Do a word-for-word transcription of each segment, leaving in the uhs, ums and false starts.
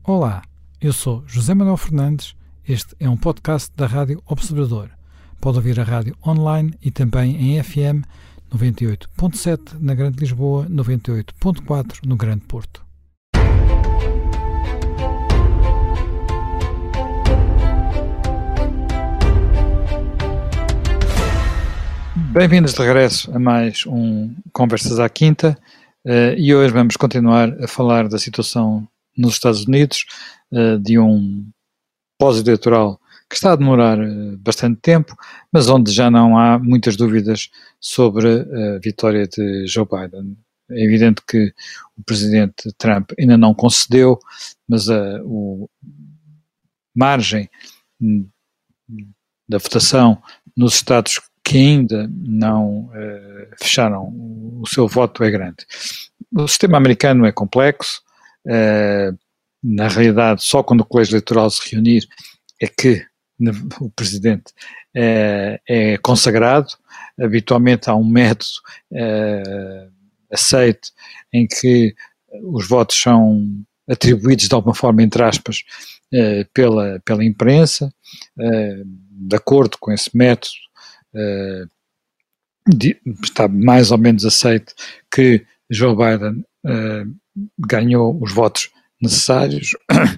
Olá, eu sou José Manuel Fernandes, este é um podcast da Rádio Observador. Pode ouvir a rádio online e também em F M noventa e oito ponto sete na Grande Lisboa, noventa e oito ponto quatro no Grande Porto. Bem-vindos de regresso a mais um Conversas à Quinta uh, e hoje vamos continuar a falar da situação nos Estados Unidos, uh, de um pós-eleitoral que está a demorar uh, bastante tempo, mas onde já não há muitas dúvidas sobre a vitória de Joe Biden. É evidente que o presidente Trump ainda não concedeu, mas a uh, margem da votação nos estados que ainda não uh, fecharam o seu voto é grande. O sistema americano é complexo, uh, na realidade só quando o colégio eleitoral se reunir é que o presidente uh, é consagrado. Habitualmente há um método uh, aceito em que os votos são atribuídos de alguma forma, entre aspas, uh, pela, pela imprensa. Uh, de acordo com esse método, Uh, de, está mais ou menos aceito que Joe Biden uh, ganhou os votos necessários.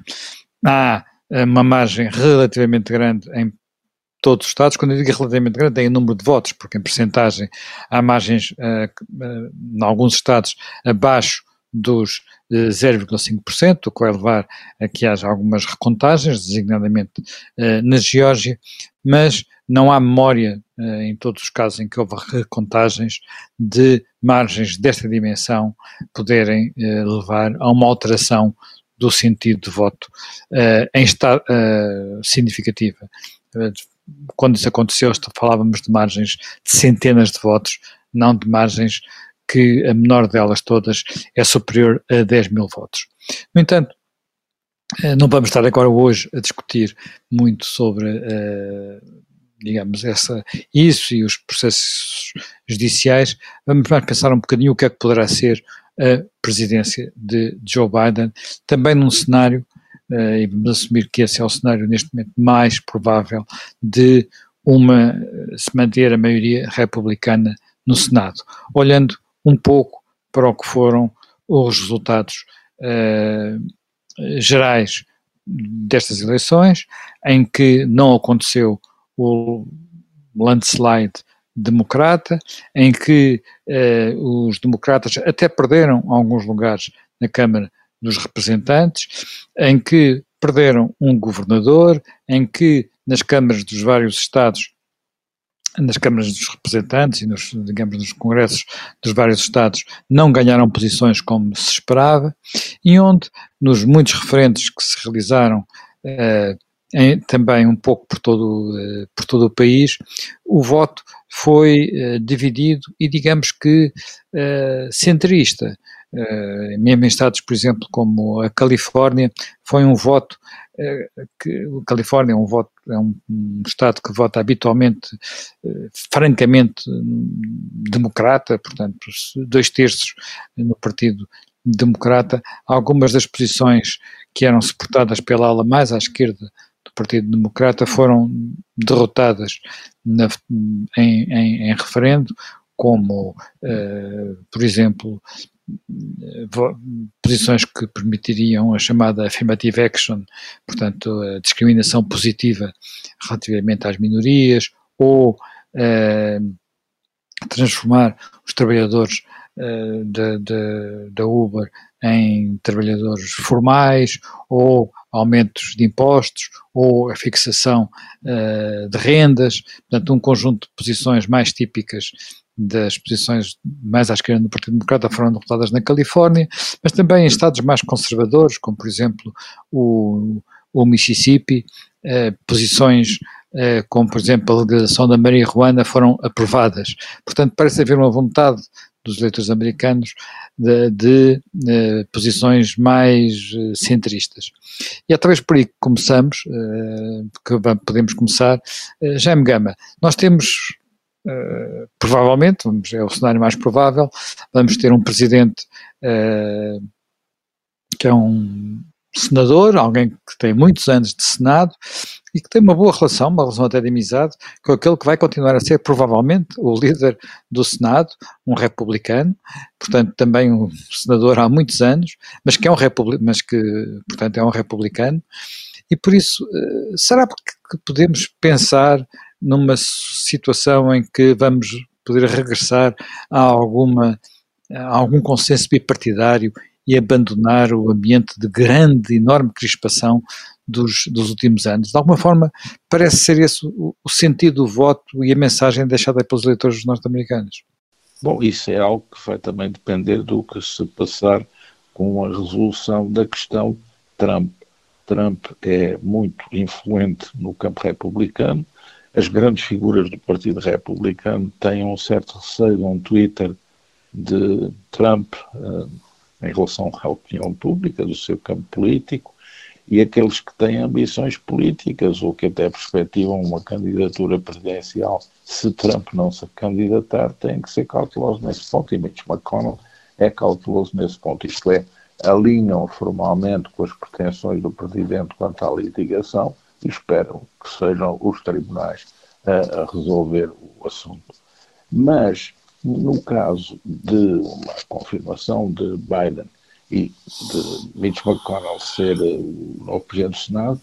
Há uma margem relativamente grande em todos os estados. Quando eu digo relativamente grande, é em número de votos, porque em percentagem há margens, uh, uh, em alguns estados, abaixo dos uh, zero vírgula cinco por cento, o que vai levar a que haja algumas recontagens, designadamente uh, na Geórgia, mas não há memória, uh, em todos os casos em que houve recontagens, de margens desta dimensão poderem uh, levar a uma alteração do sentido de voto uh, em estado uh, significativa. Uh, quando isso aconteceu, falávamos de margens de centenas de votos, não de margens que a menor delas todas é superior a dez mil votos. No entanto, uh, não vamos estar agora hoje a discutir muito sobre uh, digamos, essa, isso e os processos judiciais. Vamos mais pensar um bocadinho o que é que poderá ser a presidência de Joe Biden, também num cenário, uh, e vamos assumir que esse é o cenário neste momento mais provável, de uma, se manter a maioria republicana no Senado, olhando um pouco para o que foram os resultados uh, gerais destas eleições, em que não aconteceu o landslide democrata, em que eh, os democratas até perderam alguns lugares na Câmara dos Representantes, em que perderam um governador, em que nas câmaras dos vários estados, nas câmaras dos representantes e nos, digamos, nos congressos dos vários estados não ganharam posições como se esperava, e onde nos muitos referendos que se realizaram eh, Em, também um pouco por todo, uh, por todo o país, o voto foi uh, dividido e digamos que uh, centrista. Uh, mesmo em estados, por exemplo, como a Califórnia, foi um voto uh, que a Califórnia é um voto, é um, um estado que vota habitualmente uh, francamente democrata, portanto dois terços no Partido Democrata. Algumas das posições que eram suportadas pela ala mais à esquerda do Partido Democrata foram derrotadas na, em, em, em referendo, como, uh, por exemplo, posições que permitiriam a chamada affirmative action, portanto, a discriminação positiva relativamente às minorias, ou uh, transformar os trabalhadores uh, da Uber em trabalhadores formais, ou aumentos de impostos, ou a fixação uh, de rendas, portanto um conjunto de posições mais típicas das posições mais à esquerda do Partido Democrata foram derrotadas na Califórnia, mas também em estados mais conservadores, como por exemplo o, o Mississippi, uh, posições uh, como por exemplo a legalização da marihuana foram aprovadas. Portanto parece haver uma vontade dos eleitores americanos de, de, de posições mais uh, centristas. E é talvez por aí que começamos, uh, que podemos começar. Uh, Jaime Gama, nós temos, uh, provavelmente, vamos, é o cenário mais provável, vamos ter um presidente uh, que é um senador, alguém que tem muitos anos de Senado e que tem uma boa relação, uma relação até de amizade, com aquele que vai continuar a ser provavelmente o líder do Senado, um republicano, portanto também um senador há muitos anos, mas que é um republicano, mas que, portanto, é um republicano, e por isso, será que podemos pensar numa situação em que vamos poder regressar a alguma, a algum consenso bipartidário e abandonar o ambiente de grande, enorme crispação dos, dos últimos anos? De alguma forma, parece ser esse o, o sentido do voto e a mensagem deixada pelos eleitores norte-americanos. Bom, isso é algo que vai também depender do que se passar com a resolução da questão Trump. Trump é muito influente no campo republicano. As grandes figuras do Partido Republicano têm um certo receio no Twitter de Trump uh, em relação à opinião pública do seu campo político, e aqueles que têm ambições políticas ou que até perspectivam uma candidatura presidencial, se Trump não se candidatar, têm que ser cautelosos nesse ponto, e Mitch McConnell é cauteloso nesse ponto, isto é, alinham formalmente com as pretensões do Presidente quanto à litigação e esperam que sejam os tribunais a, a resolver o assunto. Mas, no caso de uma confirmação de Biden e de Mitch McConnell ser o novo Presidente do Senado,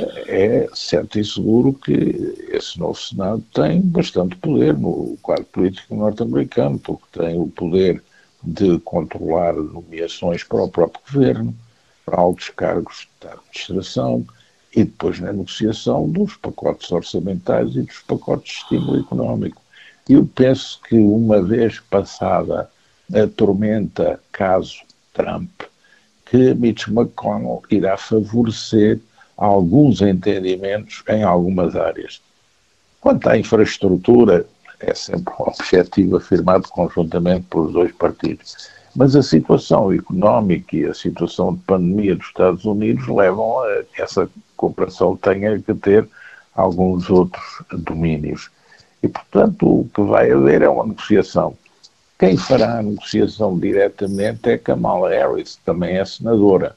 é certo e seguro que esse novo Senado tem bastante poder no quadro político norte-americano, porque tem o poder de controlar nomeações para o próprio governo, para altos cargos da administração e depois na negociação dos pacotes orçamentais e dos pacotes de estímulo económico. Eu penso que uma vez passada a tormenta caso Trump, que Mitch McConnell irá favorecer alguns entendimentos em algumas áreas. Quanto à infraestrutura, é sempre um objetivo afirmado conjuntamente pelos dois partidos. Mas a situação económica e a situação de pandemia dos Estados Unidos levam a que essa cooperação tenha que ter alguns outros domínios. E, portanto, o que vai haver é uma negociação. Quem fará a negociação diretamente é Kamala Harris, que também é senadora.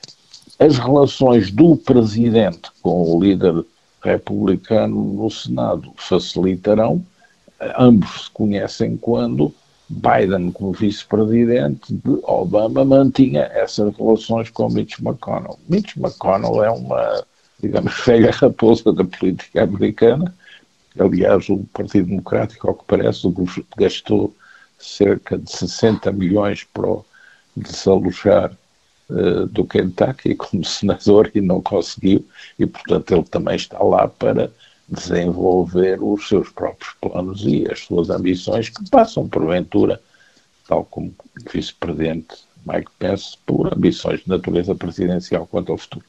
As relações do presidente com o líder republicano no Senado facilitarão. Ambos se conhecem quando Biden, como vice-presidente de Obama, mantinha essas relações com Mitch McConnell. Mitch McConnell é uma, digamos, velha raposa da política americana. Aliás, o Partido Democrático, ao que parece, gastou cerca de sessenta milhões para o desalojar uh, do Kentucky como senador e não conseguiu, e portanto ele também está lá para desenvolver os seus próprios planos e as suas ambições, que passam porventura, tal como o vice-presidente Mike Pence, por ambições de natureza presidencial quanto ao futuro.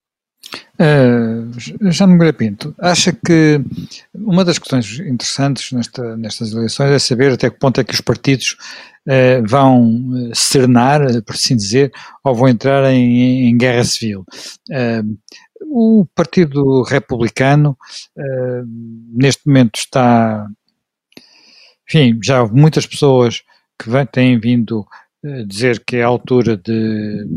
Uh, Jean Nogueira Pinto, acha que uma das questões interessantes nesta, nestas eleições é saber até que ponto é que os partidos uh, vão serenar, por assim dizer, ou vão entrar em, em guerra civil. Uh, o Partido Republicano uh, neste momento está, enfim, já houve muitas pessoas que vem, têm vindo uh, dizer que é a altura de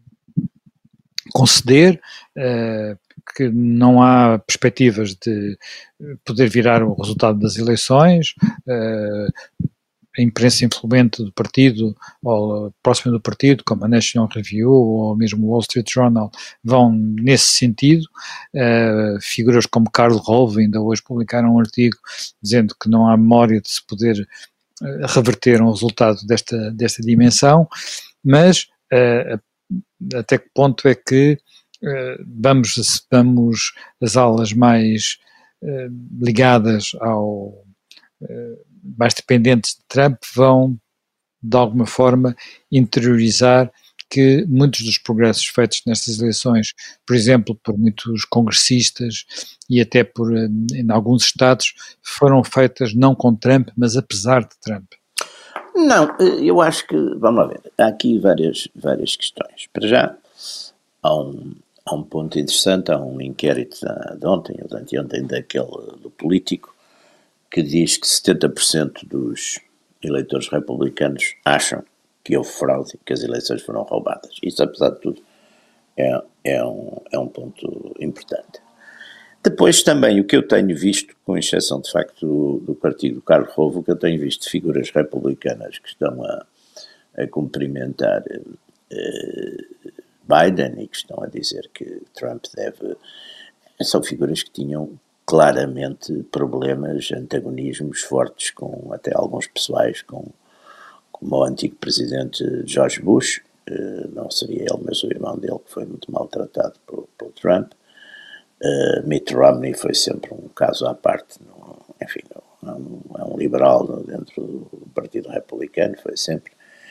conceder, uh, que não há perspectivas de poder virar o resultado das eleições, uh, a imprensa influente do partido, ou próxima do partido, como a National Review ou mesmo o Wall Street Journal, vão nesse sentido. Uh, figuras como Carl Rove ainda hoje publicaram um artigo dizendo que não há memória de se poder uh, reverter um resultado desta, desta dimensão, mas uh, até que ponto é que uh, vamos, vamos as alas mais uh, ligadas ao uh, mais dependentes de Trump vão de alguma forma interiorizar que muitos dos progressos feitos nestas eleições, por exemplo, por muitos congressistas e até por em alguns estados, foram feitas não com Trump, mas apesar de Trump. Não, eu acho que, vamos lá ver, há aqui várias, várias questões. Para já, há um, há um ponto interessante, há um inquérito de, de ontem, ou de anteontem, daquele do Político, que diz que setenta por cento dos eleitores republicanos acham que houve fraude e que as eleições foram roubadas. Isso, apesar de tudo, é, é, um, é um ponto importante. Depois também o que eu tenho visto, com exceção de facto do, do partido do Carlos Rovo, o que eu tenho visto de figuras republicanas que estão a, a cumprimentar eh, Biden e que estão a dizer que Trump deve... São figuras que tinham claramente problemas, antagonismos fortes com até alguns pessoais, com, como o antigo presidente George Bush, eh, não seria ele, mas o irmão dele, que foi muito maltratado por, por Trump. Uh, Mitt Romney foi sempre um caso à parte, no, enfim, é um, é um liberal dentro do Partido Republicano, foi sempre.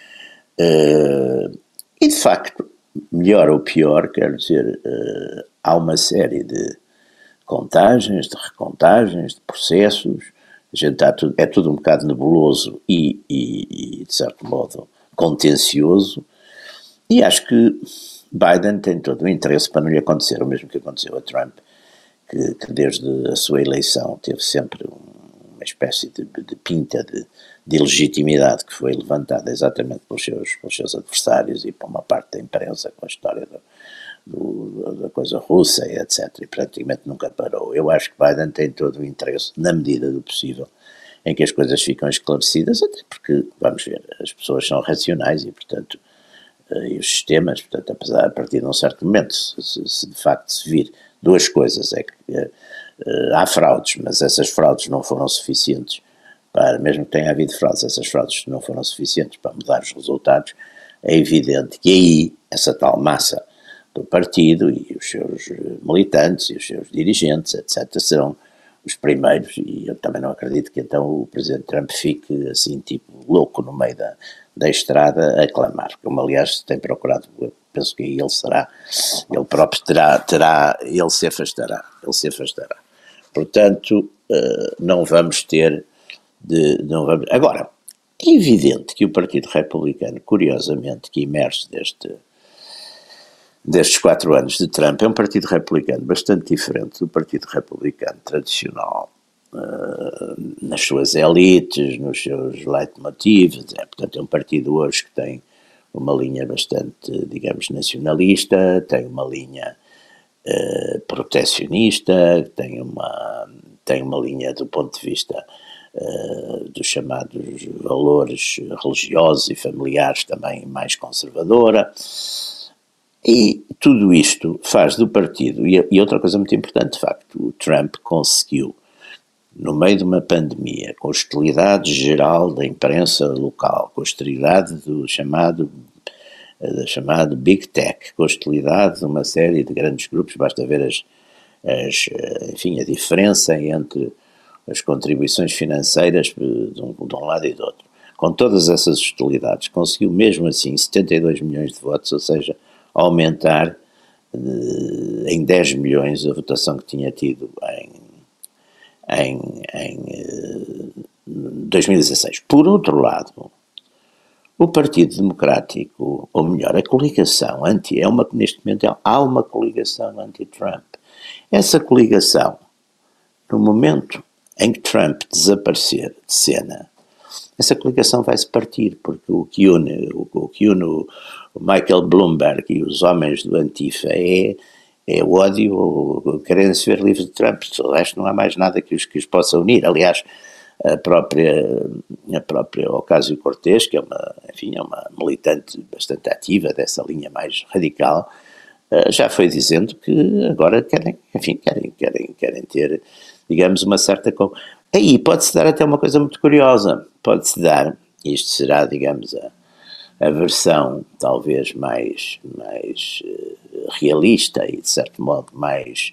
Uh, e de facto, melhor ou pior, quero dizer, uh, há uma série de contagens, de recontagens, de processos, a gente está tudo, é tudo um bocado nebuloso e, e, e, de certo modo, contencioso, e acho que Biden tem todo o interesse para não lhe acontecer o mesmo que aconteceu a Trump, que, que desde a sua eleição teve sempre uma espécie de, de pinta de, de ilegitimidade que foi levantada exatamente pelos seus, pelos seus adversários e por uma parte da imprensa com a história do, do, da coisa russa e etcétera. E praticamente nunca parou. Eu acho que Biden tem todo o interesse, na medida do possível, em que as coisas ficam esclarecidas, até porque, vamos ver, as pessoas são racionais e, portanto, e os sistemas, portanto, apesar, a partir de um certo momento, se, se de facto se vir duas coisas, é que uh, há fraudes, mas essas fraudes não foram suficientes para, mesmo que tenha havido fraudes, essas fraudes não foram suficientes para mudar os resultados, é evidente que aí, essa tal massa do partido e os seus militantes e os seus dirigentes, etcétera, serão os primeiros, e eu também não acredito que então o presidente Trump fique assim, tipo, louco no meio da, da estrada a clamar, como aliás tem procurado, penso que ele será, ele próprio terá, terá, ele se afastará, ele se afastará. Portanto, não vamos ter, de, não vamos, agora, é evidente que o Partido Republicano, curiosamente, que emerge deste, destes quatro anos de Trump, é um partido republicano bastante diferente do Partido Republicano tradicional, uh, nas suas elites, nos seus leitmotivs, é, portanto é um partido hoje que tem uma linha bastante, digamos, nacionalista, tem uma linha uh, protecionista, tem uma, tem uma linha do ponto de vista uh, dos chamados valores religiosos e familiares também mais conservadora. E tudo isto faz do partido, e, e outra coisa muito importante, de facto, o Trump conseguiu, no meio de uma pandemia, com a hostilidade geral da imprensa local, com a hostilidade do chamado, do chamado Big Tech, com a hostilidade de uma série de grandes grupos, basta ver as, as, enfim, a diferença entre as contribuições financeiras de um, de um lado e do outro. Com todas essas hostilidades, conseguiu mesmo assim setenta e dois milhões de votos, ou seja, aumentar uh, em dez milhões a votação que tinha tido em, em, em uh, dois mil e dezasseis. Por outro lado, o Partido Democrático, ou melhor, a coligação anti, é uma, neste momento há uma coligação anti-Trump. Essa coligação, no momento em que Trump desaparecer de cena, essa coligação vai-se partir, porque o que une o, o, que une o Michael Bloomberg e os homens do Antifa é, é o ódio, o querem-se ver livres de Trump, o resto não há mais nada que os, que os possa unir. Aliás, a própria, a própria Ocasio-Cortez, que é uma, enfim, é uma militante bastante ativa dessa linha mais radical, já foi dizendo que agora querem, enfim, querem, querem, querem ter, digamos, uma certa... Aí pode-se dar até uma coisa muito curiosa, pode-se dar, isto será, digamos, a, a versão talvez mais, mais uh, realista e, de certo modo, mais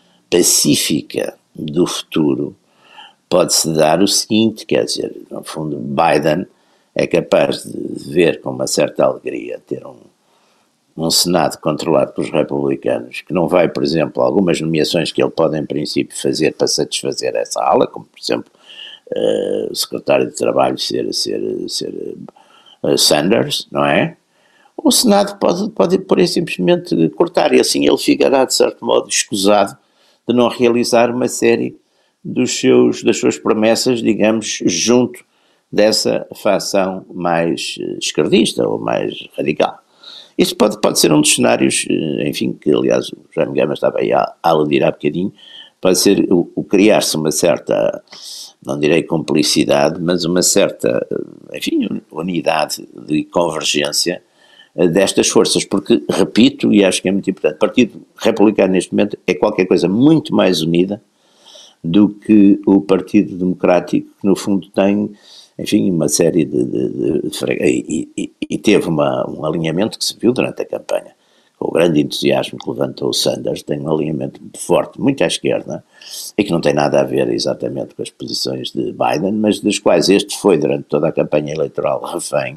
pacífica do futuro, pode-se dar o seguinte, quer dizer, no fundo, Biden é capaz de ver com uma certa alegria ter um, um Senado controlado pelos republicanos, que não vai, por exemplo, algumas nomeações que ele pode, em princípio, fazer para satisfazer essa ala, como, por exemplo, uh, o secretário de Trabalho ser, ser, ser uh, Sanders, não é? O Senado pode, pode, por aí, simplesmente cortar, e assim ele ficará, de certo modo, escusado de não realizar uma série dos seus, das suas promessas, digamos, junto dessa facção mais esquerdista ou mais radical. Isso pode, pode ser um dos cenários, enfim, que aliás o Jaime Gama estava aí a aludir há bocadinho, pode ser o, o criar-se uma certa, não direi cumplicidade, mas uma certa, enfim, unidade de convergência destas forças, porque, repito, e acho que é muito importante, o Partido Republicano neste momento é qualquer coisa muito mais unida do que o Partido Democrático, que no fundo tem, enfim, uma série de... de, de, de e, e, e teve uma, um alinhamento que se viu durante a campanha, com o grande entusiasmo que levantou o Sanders, tem um alinhamento muito forte, muito à esquerda, e que não tem nada a ver exatamente com as posições de Biden, mas das quais este foi, durante toda a campanha eleitoral, refém.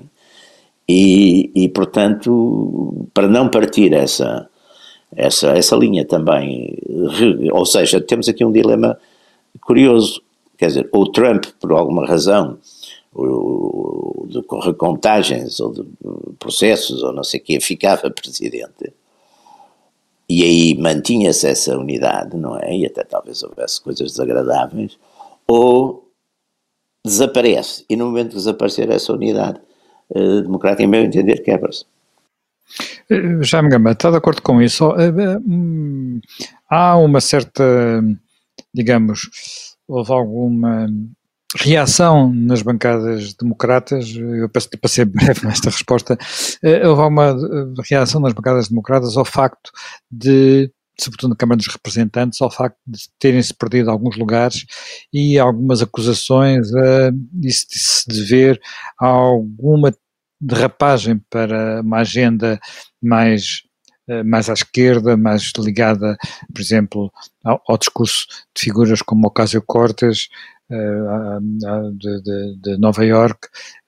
E, e, portanto, para não partir essa, essa, essa linha também, ou seja, temos aqui um dilema curioso, quer dizer, o Trump, por alguma razão, o, de recontagens ou de processos ou não sei o quê, ficava presidente, e aí mantinha-se essa unidade, não é? E até talvez houvesse coisas desagradáveis, ou desaparece, e no momento de desaparecer essa unidade, Uh, democrática, em meu entender, quebra-se. Jaime Gama, está de acordo com isso? Uh, uh, há uma certa, digamos, houve alguma reação nas bancadas democratas, eu peço para ser breve nesta resposta, uh, houve alguma reação nas bancadas democratas ao facto de, sobretudo na Câmara dos Representantes, ao facto de terem-se perdido alguns lugares e algumas acusações a isso de se dever a alguma derrapagem para uma agenda mais, mais à esquerda, mais ligada, por exemplo, ao, ao discurso de figuras como Ocasio-Cortez, uh, de, de, de Nova Iorque,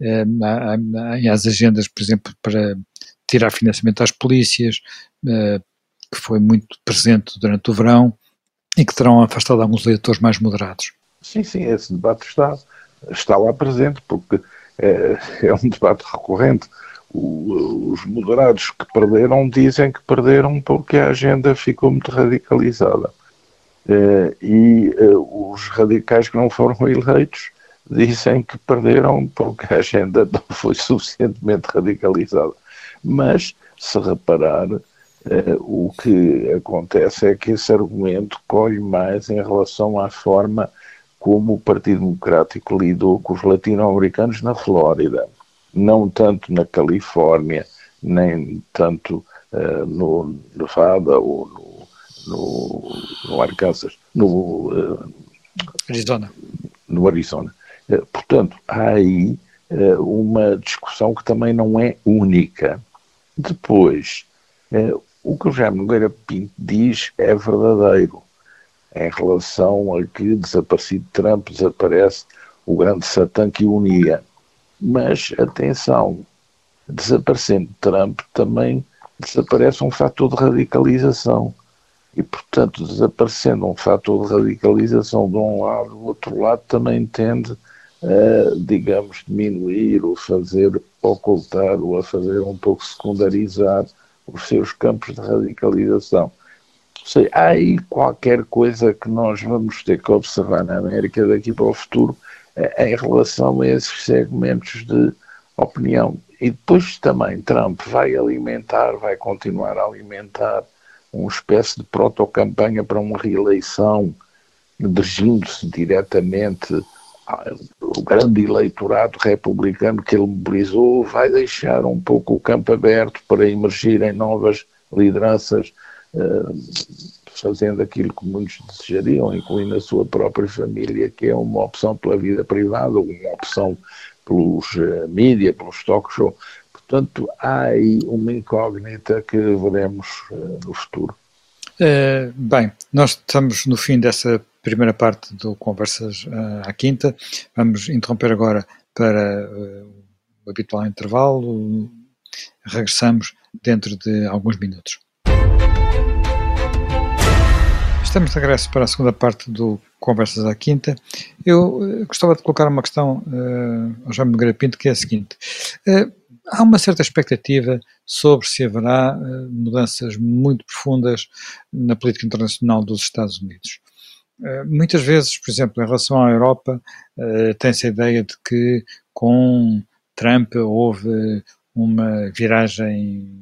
uh, e às agendas, por exemplo, para tirar financiamento às polícias, uh, que foi muito presente durante o verão e que terão afastado alguns eleitores mais moderados. Sim, sim, esse debate está, está lá presente, porque é, é um debate recorrente. O, os moderados que perderam dizem que perderam porque a agenda ficou muito radicalizada. É, e é, os radicais que não foram eleitos dizem que perderam porque a agenda não foi suficientemente radicalizada. Mas, se reparar, Uh, o que acontece é que esse argumento corre mais em relação à forma como o Partido Democrático lidou com os latino-americanos na Flórida, não tanto na Califórnia, nem tanto uh, no Nevada ou no, no, no Arkansas, no uh, Arizona. No Arizona. Uh, portanto, há aí uh, uma discussão que também não é única. Depois, uh, o que o Jaime Nogueira Pinto diz é verdadeiro em relação a que, desaparecido Trump, desaparece o grande Satã que o unia. Mas, atenção, desaparecendo Trump também desaparece um fator de radicalização. E, portanto, desaparecendo um fator de radicalização de um lado, do outro lado também tende a, digamos, diminuir ou fazer ocultar ou a fazer um pouco secundarizar os seus campos de radicalização. Ou seja, há aí qualquer coisa que nós vamos ter que observar na América daqui para o futuro eh, em relação a esses segmentos de opinião. E depois também Trump vai alimentar, vai continuar a alimentar uma espécie de proto-campanha para uma reeleição, dirigindo-se diretamente o grande eleitorado republicano que ele mobilizou, vai deixar um pouco o campo aberto para emergirem novas lideranças, fazendo aquilo que muitos desejariam, incluindo a sua própria família, que é uma opção pela vida privada, uma opção pelos mídia, pelos talk show. Portanto, há aí uma incógnita que veremos no futuro. Uh, bem, nós estamos no fim dessa primeira parte do Conversas uh, à Quinta. Vamos interromper agora para uh, o habitual intervalo. Regressamos dentro de alguns minutos. Estamos de regresso para a segunda parte do Conversas à Quinta. Eu uh, gostava de colocar uma questão uh, ao Jaime Nogueira Pinto, que é a seguinte. Uh, há uma certa expectativa sobre se haverá uh, mudanças muito profundas na política internacional dos Estados Unidos. Uh, muitas vezes, por exemplo, em relação à Europa, uh, tem-se a ideia de que com Trump houve uma viragem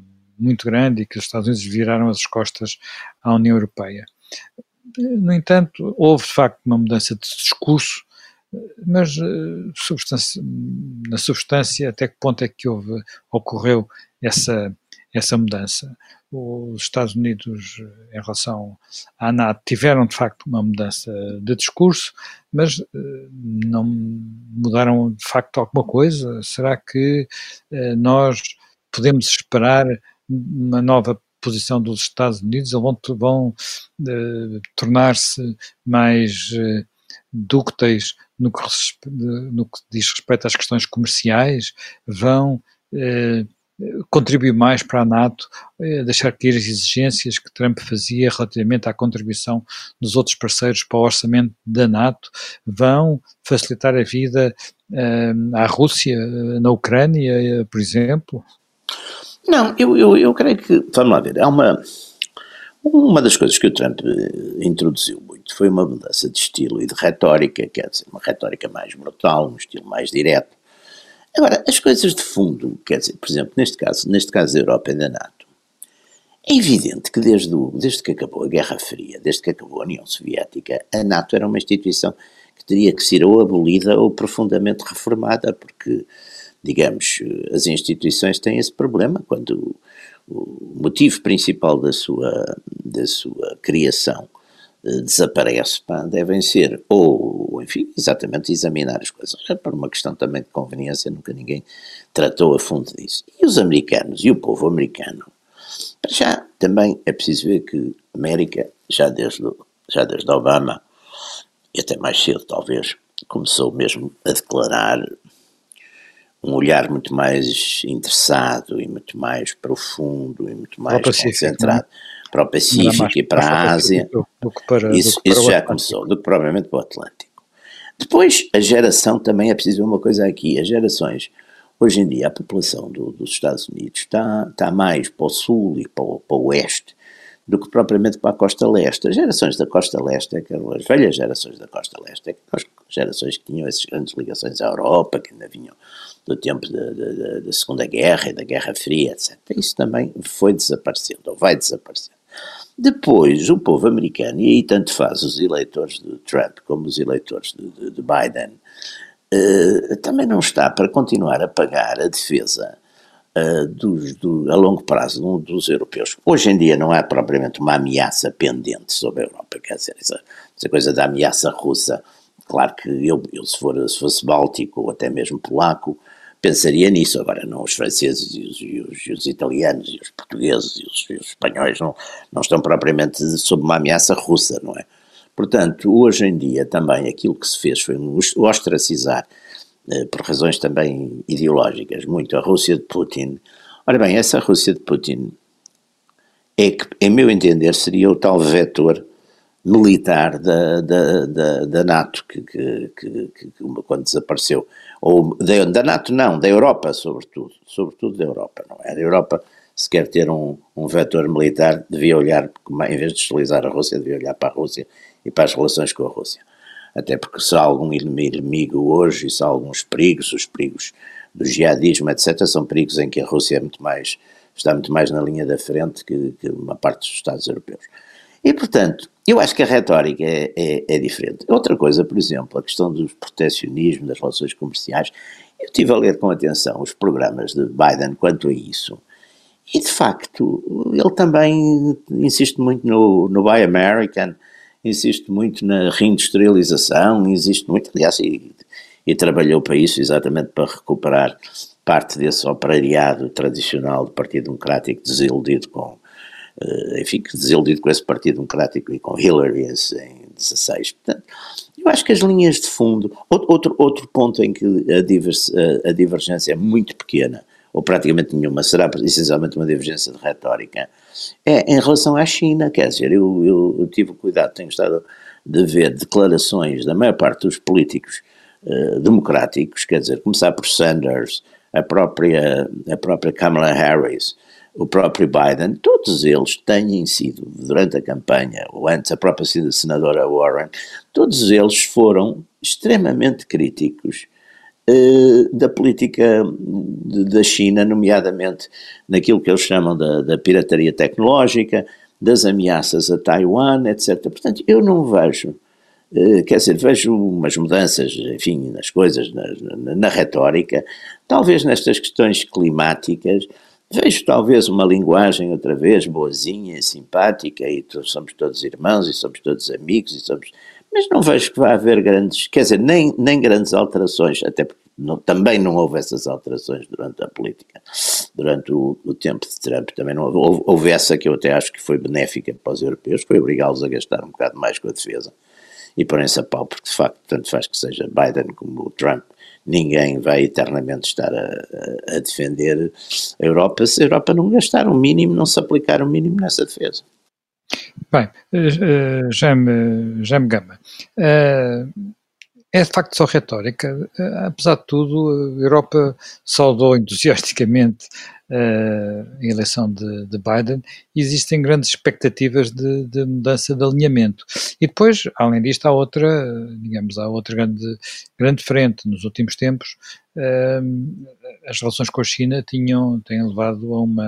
muito grande e que os Estados Unidos viraram as costas à União Europeia. No entanto, houve de facto uma mudança de discurso, mas substância, na substância, até que ponto é que houve, ocorreu essa, essa mudança? Os Estados Unidos, em relação à NATO, tiveram de facto uma mudança de discurso, mas não mudaram de facto alguma coisa? Será que nós podemos esperar uma nova posição dos Estados Unidos? Eles vão, vão uh, tornar-se mais uh, dúcteis no que, no que diz respeito às questões comerciais? Vão uh, contribuir mais para a NATO, uh, deixar cair as exigências que Trump fazia relativamente à contribuição dos outros parceiros para o orçamento da NATO? Vão facilitar a vida uh, à Rússia, uh, na Ucrânia, uh, por exemplo? Não, eu, eu, eu creio que, vamos lá ver, há uma, uma das coisas que o Trump introduziu muito foi uma mudança de estilo e de retórica, quer dizer, uma retórica mais brutal, um estilo mais direto. Agora, as coisas de fundo, quer dizer, por exemplo, neste caso, neste caso da Europa e da NATO, é evidente que desde, o, desde que acabou a Guerra Fria, desde que acabou a União Soviética, a NATO era uma instituição que teria que ser ou abolida ou profundamente reformada, porque, digamos, as instituições têm esse problema, quando o, o motivo principal da sua, da sua criação eh, desaparece, pá, devem ser, ou, enfim, exatamente examinar as coisas. Por uma questão também de conveniência, nunca ninguém tratou a fundo disso. E os americanos, e o povo americano, para já também é preciso ver que a América, já desde, já desde Obama, e até mais cedo talvez, começou mesmo a declarar um olhar muito mais interessado e muito mais profundo e muito mais concentrado para o Pacífico e para a Ásia. Isso, isso já começou, do que provavelmente para o Atlântico. Depois, a geração, também é preciso ver uma coisa aqui, as gerações, hoje em dia a população do, dos Estados Unidos está, está mais para o sul e para o, para o oeste do que propriamente para a costa leste. As gerações da costa leste, as velhas gerações da costa leste, as gerações que tinham essas grandes ligações à Europa, que ainda vinham do tempo da, da, da Segunda Guerra e da Guerra Fria, etcétera. Isso também foi desaparecendo, ou vai desaparecendo. Depois, o povo americano, e aí tanto faz os eleitores de Trump como os eleitores de, de, de Biden, uh, também não está para continuar a pagar a defesa uh, dos, do, a longo prazo dos europeus. Hoje em dia não há propriamente uma ameaça pendente sobre a Europa, quer dizer, essa, essa coisa da ameaça russa. Claro que eu, eu se, for, se fosse báltico ou até mesmo polaco, pensaria nisso. Agora não, os franceses e os, e os, e os italianos e os portugueses e os, e os espanhóis não, não estão propriamente sob uma ameaça russa, não é? Portanto, hoje em dia também aquilo que se fez foi um ostracizar, eh, por razões também ideológicas, muito a Rússia de Putin. Ora bem, essa Rússia de Putin é que, em meu entender, seria o tal vetor militar da, da, da, da NATO, que, que, que, que quando desapareceu, ou da, da NATO não, da Europa sobretudo, sobretudo da Europa, não é? A Europa, se quer ter um, um vetor militar, devia olhar, em vez de deslizar a Rússia, devia olhar para a Rússia e para as relações com a Rússia. Até porque se há algum inimigo hoje, e se há alguns perigos, os perigos do jihadismo, etcétera, são perigos em que a Rússia é muito mais, está muito mais na linha da frente que, que uma parte dos Estados europeus. E, portanto, eu acho que a retórica é, é, é diferente. Outra coisa, por exemplo, a questão do protecionismo, das relações comerciais, eu estive a ler com atenção os programas de Biden quanto a isso, e, de facto, ele também insiste muito no, no Buy American, insiste muito na reindustrialização, insiste muito, aliás, e, e trabalhou para isso exatamente para recuperar parte desse operariado tradicional do Partido Democrático desiludido com Uh, enfim, desiludido com esse Partido Democrático e com Hillary em dezasseis. Portanto, eu acho que as linhas de fundo, outro, outro ponto em que a, divers, a, a divergência é muito pequena, ou praticamente nenhuma, será essencialmente uma divergência de retórica, é em relação à China. Quer dizer, eu, eu, eu tive o cuidado, tenho estado de ver declarações da maior parte dos políticos uh, democráticos, quer dizer, começar por Sanders, a própria, a própria Kamala Harris, o próprio Biden, todos eles têm sido, durante a campanha, ou antes a própria senadora Warren, todos eles foram extremamente críticos da política da China, nomeadamente naquilo que eles chamam da, da pirataria tecnológica, das ameaças a Taiwan, etcétera. Portanto, eu não vejo, quer dizer, vejo umas mudanças, enfim, nas coisas, na, na, na retórica, talvez nestas questões climáticas, vejo talvez uma linguagem outra vez boazinha, simpática, e somos todos irmãos, e somos todos amigos, e somos... mas não vejo que vá haver grandes, quer dizer, nem, nem grandes alterações, até porque não, também não houve essas alterações durante a política, durante o, o tempo de Trump, também não houve, houve, houve essa que eu até acho que foi benéfica para os europeus, foi obrigá-los a gastar um bocado mais com a defesa, e porem-se a pau, porque de facto tanto faz que seja Biden como o Trump, ninguém vai eternamente estar a, a, a defender a Europa, se a Europa não gastar um mínimo, não se aplicar um mínimo nessa defesa. Bem, uh, Jaime, Jaime Gama, uh, é de facto só retórica. Uh, apesar de tudo, a Europa saudou entusiasticamente uh, a eleição de, de Biden e existem grandes expectativas de, de mudança de alinhamento. E depois, além disto, há outra, digamos, há outra grande, grande frente. Nos últimos tempos, uh, as relações com a China tinham, têm levado a uma...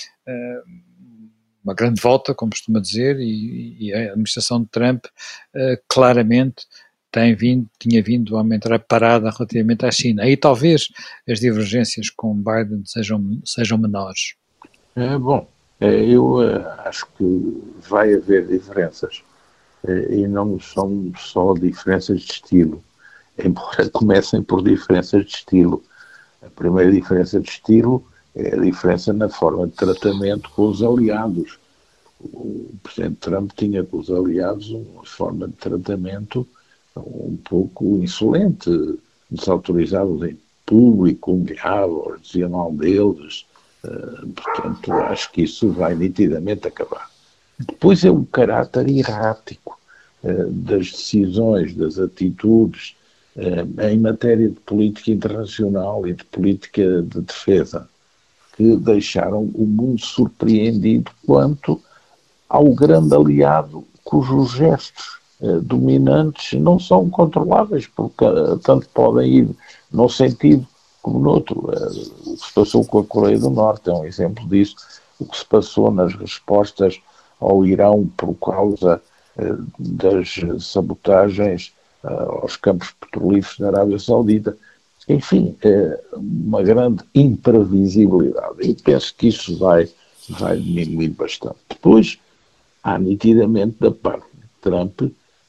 Uh, uma grande volta, como costuma dizer, e, e a administração de Trump uh, claramente tem vindo, tinha vindo a aumentar a parada relativamente à China. Aí talvez as divergências com Biden sejam, sejam menores. É, bom, eu uh, acho que vai haver diferenças, uh, e não são só diferenças de estilo, embora comecem por diferenças de estilo. A primeira diferença de estilo é a diferença na forma de tratamento com os aliados. O presidente Trump tinha com os aliados uma forma de tratamento um pouco insolente, desautorizava-os em público, humilhava-os, dizia mal deles. Portanto, acho que isso vai nitidamente acabar. Depois é o caráter errático das decisões, das atitudes em matéria de política internacional e de política de defesa, que deixaram o mundo surpreendido quanto ao grande aliado cujos gestos eh, dominantes não são controláveis, porque eh, tanto podem ir num sentido como no outro. Eh, o que se passou com a Coreia do Norte é um exemplo disso. O que se passou nas respostas ao Irão por causa eh, das sabotagens eh, aos campos petrolíferos na Arábia Saudita. Enfim, é uma grande imprevisibilidade. E penso que isso vai, vai diminuir bastante. Depois, há nitidamente da parte de Trump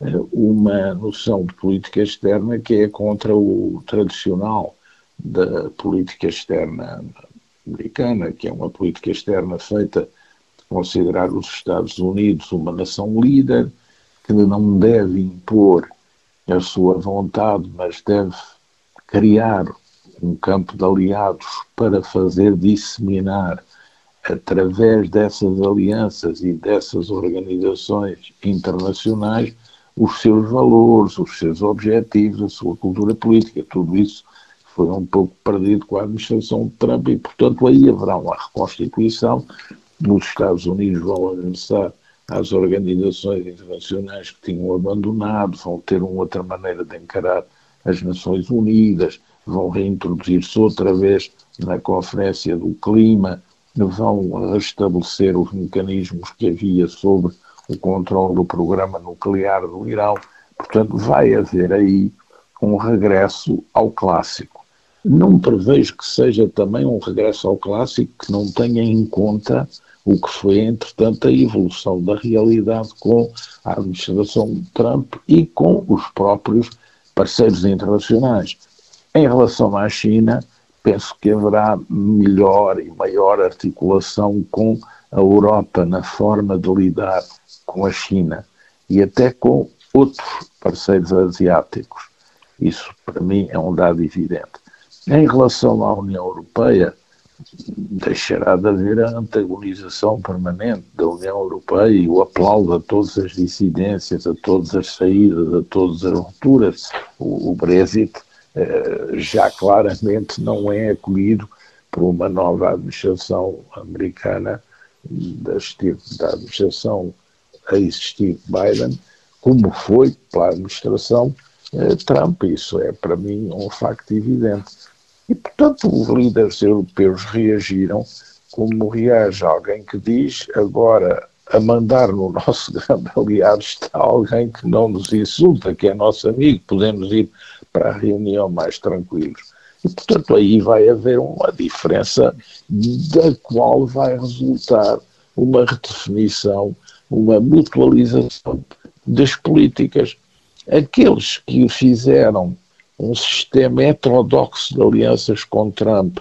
uma noção de política externa que é contra o tradicional da política externa americana, que é uma política externa feita de considerar os Estados Unidos uma nação líder, que não deve impor a sua vontade, mas deve criar um campo de aliados para fazer disseminar, através dessas alianças e dessas organizações internacionais, os seus valores, os seus objetivos, a sua cultura política. Tudo isso foi um pouco perdido com a administração de Trump e, portanto, aí haverá uma reconstituição. Nos Estados Unidos vão regressar às organizações internacionais que tinham abandonado, vão ter uma outra maneira de encarar as Nações Unidas, vão reintroduzir-se outra vez na Conferência do Clima, vão restabelecer os mecanismos que havia sobre o controle do programa nuclear do Irão. Portanto, vai haver aí um regresso ao clássico. Não prevejo que seja também um regresso ao clássico que não tenha em conta o que foi, entretanto, a evolução da realidade com a administração de Trump e com os próprios parceiros internacionais. Em relação à China, penso que haverá melhor e maior articulação com a Europa na forma de lidar com a China e até com outros parceiros asiáticos. Isso, para mim, é um dado evidente. Em relação à União Europeia, deixará de haver a antagonização permanente da União Europeia e o aplauso a todas as dissidências, a todas as saídas, a todas as rupturas. O, o Brexit eh, já claramente não é acolhido por uma nova administração americana, da, da administração a existir Biden, como foi pela administração eh, Trump. Isso é, para mim, um facto evidente. E, portanto, os líderes europeus reagiram como reage alguém que diz: agora, a mandar no nosso grande aliado está alguém que não nos insulta, que é nosso amigo, podemos ir para a reunião mais tranquilos. E, portanto, aí vai haver uma diferença da qual vai resultar uma redefinição, uma mutualização das políticas. Aqueles que fizeram um sistema heterodoxo de alianças com Trump,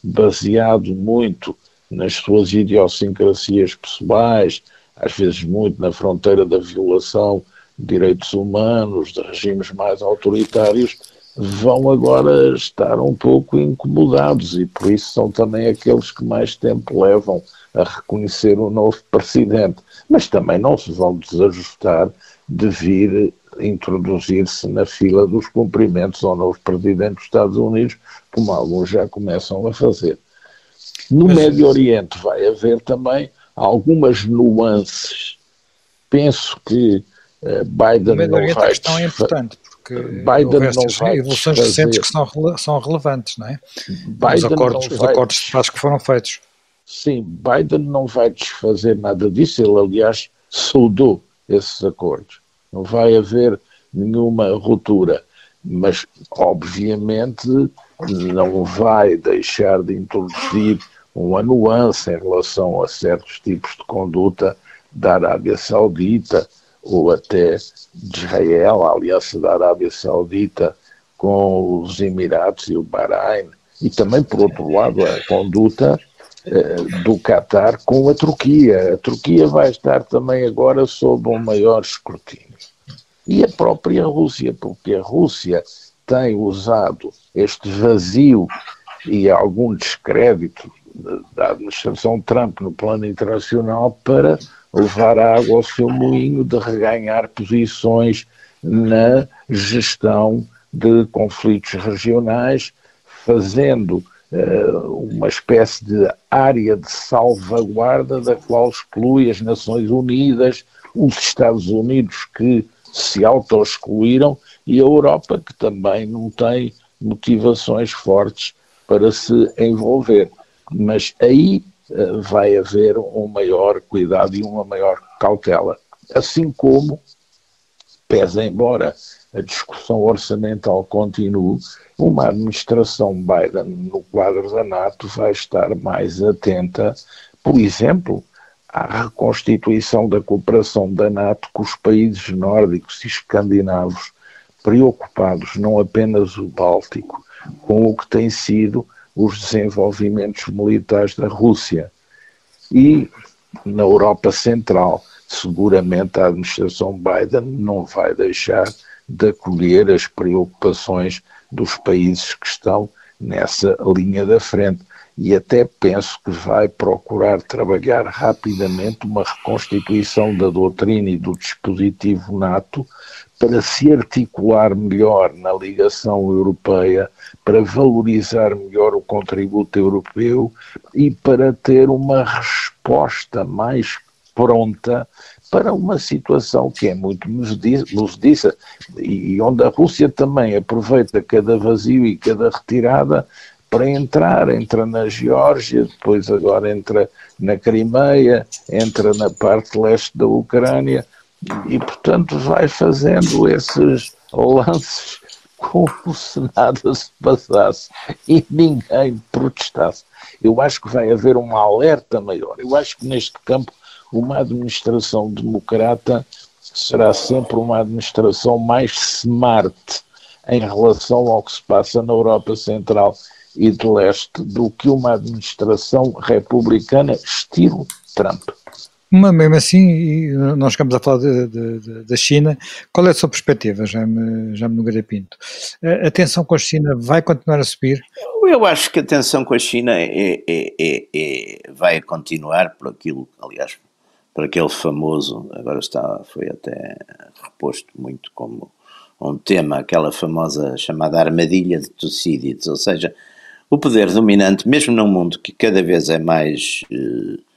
baseado muito nas suas idiosincrasias pessoais, às vezes muito na fronteira da violação de direitos humanos, de regimes mais autoritários, vão agora estar um pouco incomodados e por isso são também aqueles que mais tempo levam a reconhecer o novo presidente. Mas também não se vão desajustar de vir introduzir-se na fila dos cumprimentos ao novo presidente dos Estados Unidos, como alguns já começam a fazer. No Mas... Médio Oriente vai haver também algumas nuances. Penso que uh, Biden no Médio não Oriente vai... A questão é importante, porque Biden não vai evoluções fazer... recentes que são, são relevantes, não é? Biden os acordos, não os vai... acordos de paz que foram feitos. Sim, Biden não vai desfazer nada disso, ele aliás saudou esses acordos. Não vai haver nenhuma ruptura, mas obviamente não vai deixar de introduzir uma nuance em relação a certos tipos de conduta da Arábia Saudita ou até de Israel, a aliança da Arábia Saudita com os Emirados e o Bahrein, e também, por outro lado, a conduta eh, do Qatar com a Turquia. A Turquia vai estar também agora sob um maior escrutínio. E a própria Rússia, porque a Rússia tem usado este vazio e algum descrédito da administração Trump no plano internacional para levar água ao seu moinho, de reganhar posições na gestão de conflitos regionais, fazendo uh, uma espécie de área de salvaguarda da qual exclui as Nações Unidas, os Estados Unidos que se auto-excluíram e a Europa que também não tem motivações fortes para se envolver. Mas aí uh, vai haver um maior cuidado e uma maior cautela. Assim como, pese embora a discussão orçamental continue, uma administração Biden no quadro da NATO vai estar mais atenta, por exemplo, à reconstituição da cooperação da NATO com os países nórdicos e escandinavos, preocupados não apenas o Báltico, com o que tem sido os desenvolvimentos militares da Rússia. E na Europa Central, seguramente a administração Biden não vai deixar de acolher as preocupações dos países que estão nessa linha da frente. E até penso que vai procurar trabalhar rapidamente uma reconstituição da doutrina e do dispositivo NATO para se articular melhor na ligação europeia, para valorizar melhor o contributo europeu e para ter uma resposta mais pronta para uma situação que é muito movediça e onde a Rússia também aproveita cada vazio e cada retirada para entrar, entra na Geórgia, depois agora entra na Crimeia, entra na parte leste da Ucrânia e, portanto, vai fazendo esses lances como se nada se passasse e ninguém protestasse. Eu acho que vai haver um alerta maior. Eu acho que neste campo uma administração democrata será sempre uma administração mais smart em relação ao que se passa na Europa Central e de Leste do que uma administração republicana estilo Trump. Mas mesmo assim, nós chegamos a falar da China, qual é a sua perspectiva, Jaime, Jaime Nogueira Pinto? A tensão com a China vai continuar a subir? Eu acho que a tensão com a China é, é, é, é, vai continuar por aquilo, aliás, por aquele famoso, agora está, foi até reposto muito como um tema, aquela famosa chamada armadilha de Tucídides, ou seja, o poder dominante, mesmo num mundo que cada vez é mais... Eh,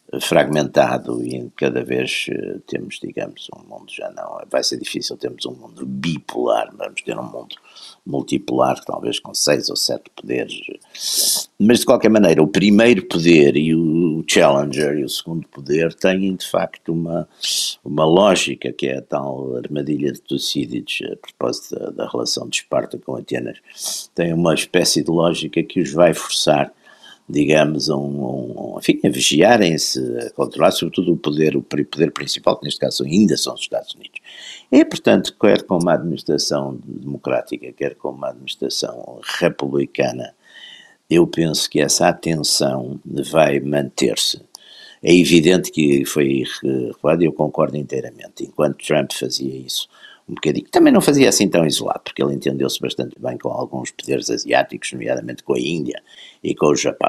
fragmentado e em cada vez temos, digamos, um mundo já não, vai ser difícil termos um mundo bipolar, vamos ter um mundo multipolar, talvez com seis ou sete poderes, mas de qualquer maneira o primeiro poder e o challenger e o segundo poder têm de facto uma, uma lógica que é a tal armadilha de Tucídides, a propósito da, da relação de Esparta com Atenas, tem uma espécie de lógica que os vai forçar, digamos, a, um, um, enfim, a vigiarem-se, a controlar, sobretudo o poder, o poder principal, que neste caso ainda são os Estados Unidos. E, portanto, quer com uma administração democrática, quer com uma administração republicana, eu penso que essa atenção vai manter-se. É evidente que foi revelado e eu concordo inteiramente. Enquanto Trump fazia isso um bocadinho, também não fazia assim tão isolado, porque ele entendeu-se bastante bem com alguns poderes asiáticos, nomeadamente com a Índia e com o Japão.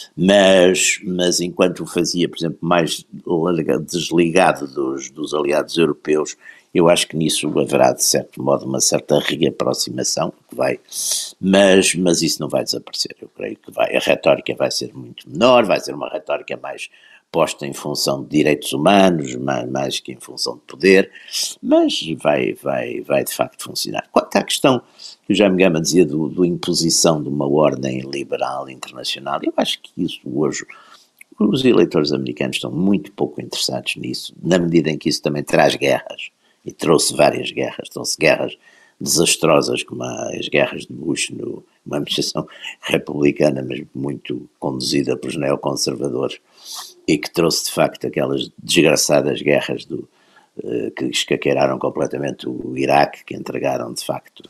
Mas, mas enquanto o fazia, por exemplo, mais desligado dos, dos aliados europeus, eu acho que nisso haverá, de certo modo, uma certa reaproximação, que vai, mas, mas isso não vai desaparecer. Eu creio que vai, a retórica vai ser muito menor, vai ser uma retórica mais posta em função de direitos humanos, mais, mais que em função de poder, mas vai, vai, vai de facto funcionar. Quanto à questão que o Jaime Gama dizia do, do imposição de uma ordem liberal internacional, eu acho que isso hoje, os eleitores americanos estão muito pouco interessados nisso, na medida em que isso também traz guerras, e trouxe várias guerras, trouxe guerras desastrosas como as guerras de Bush, no, uma administração republicana, mas muito conduzida pelos neoconservadores, e que trouxe de facto aquelas desgraçadas guerras do, uh, que escaqueiraram completamente o Iraque, que entregaram de facto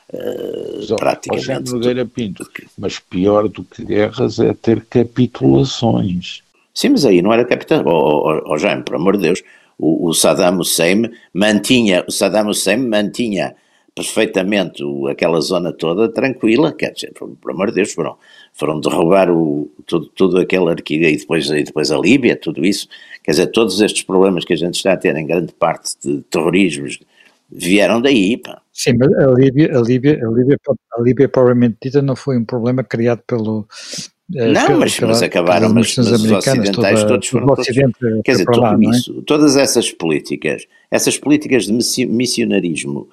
uh, praticamente... Nogueira Pinto, mas pior do que guerras é ter capitulações. Sim, mas aí não era capitulação, oh, oh, oh, Jaime, por amor de Deus, o, o Saddam Hussein mantinha, o Saddam Hussein mantinha perfeitamente o, aquela zona toda tranquila, quer dizer, por, por amor de Deus, foram, foram derrubar o, tudo, tudo aquele arquivo e depois, e depois a Líbia, tudo isso, quer dizer, todos estes problemas que a gente está a ter em grande parte de terrorismos vieram daí, pá. Sim, mas a Líbia, a Líbia, a Líbia, a Líbia propriamente dita não foi um problema criado pelo... Não, pelo, mas, pela, mas acabaram, mas, mas os ocidentais toda, todos foram todos, quer dizer, tudo lá, isso, é? Todas essas políticas, essas políticas de missionarismo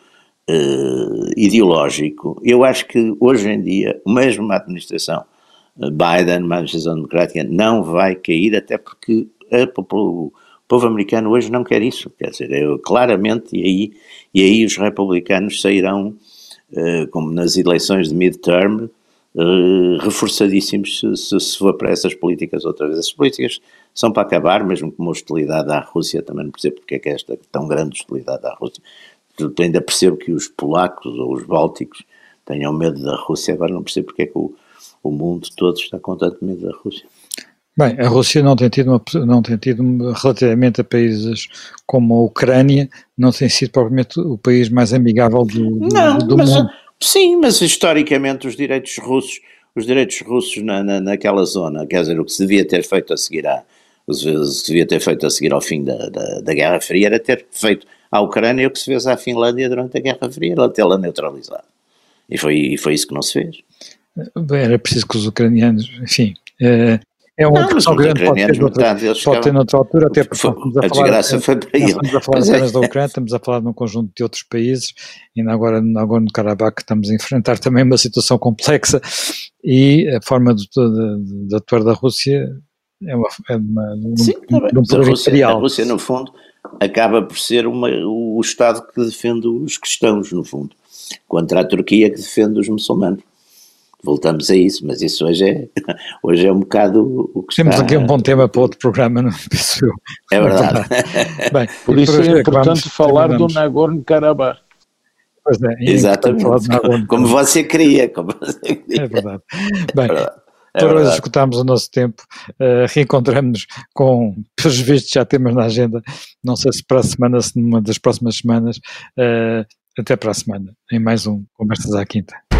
uh, ideológico, eu acho que hoje em dia, mesmo uma administração Biden, uma administração democrática, não vai cair, até porque a, o povo americano hoje não quer isso, quer dizer, eu, claramente, e aí, e aí os republicanos sairão, uh, como nas eleições de midterm, Uh, reforçadíssimos se, se, se for para essas políticas outra vez. Essas políticas são para acabar, mesmo com uma hostilidade à Rússia, também não percebo porque é que é esta tão grande hostilidade à Rússia. Eu ainda percebo que os polacos ou os bálticos tenham medo da Rússia, agora não percebo porque é que o, o mundo todo está com tanto medo da Rússia. Bem, a Rússia não tem tido, uma, não tem tido relativamente a países como a Ucrânia, não tem sido provavelmente o país mais amigável do, do, não, do mas, mundo. Sim, mas historicamente os direitos russos, os direitos russos na, na, naquela zona, quer dizer, o que se devia ter feito a seguir à, o que se devia ter feito a seguir ao fim da, da, da Guerra Fria era ter feito à Ucrânia o que se fez à Finlândia durante a Guerra Fria, ela tê-la neutralizado. E foi, e foi isso que não se fez. Bem, era preciso que os ucranianos, enfim... É... É uma opção grande, pode ter, noutra, pode ter noutra altura, até porque foi, estamos a, a falar, desgraça foi para ele. Estamos a falar mas apenas é. da Ucrânia, estamos a falar de um conjunto de outros países, e agora, agora no Karabakh estamos a enfrentar também uma situação complexa, e a forma de, de, de atuar da Rússia é uma... É uma Sim, um, tá um, um a, Rússia, a Rússia, no fundo, acaba por ser uma, o Estado que defende os cristãos, no fundo, contra a Turquia que defende os muçulmanos. Voltamos a isso, mas isso hoje é, hoje é um bocado o que Temos está... aqui um bom tema para outro programa, não penso eu. É verdade. Bem, por isso é importante falar do Nagorno-Karabakh. Pois é, exatamente, como, como você queria. Como você queria. É verdade. Bem, é verdade. É por verdade. hoje escutámos o nosso tempo, uh, reencontramos-nos com, pelos vistos já temos na agenda, não sei se para a semana, se numa das próximas semanas, uh, até para a semana, em mais um Conversas à Quinta.